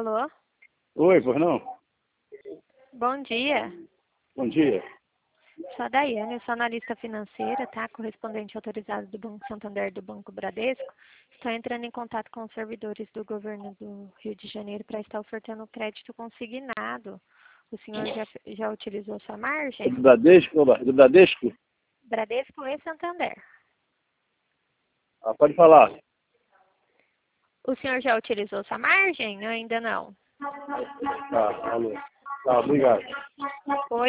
Alô? Oi, pois não? Bom dia. Bom dia. Sou a Daiane, eu sou analista financeira, tá? Correspondente autorizado do Banco Santander do Banco Bradesco. Estou entrando em contato com os servidores do governo do Rio de Janeiro para estar ofertando crédito consignado. O senhor já utilizou sua É margem? do Bradesco? Do Bradesco? Bradesco e Santander. Ah, pode falar. O senhor já utilizou sua margem? Ainda não. Tá, falou. Tá, obrigado. Oi?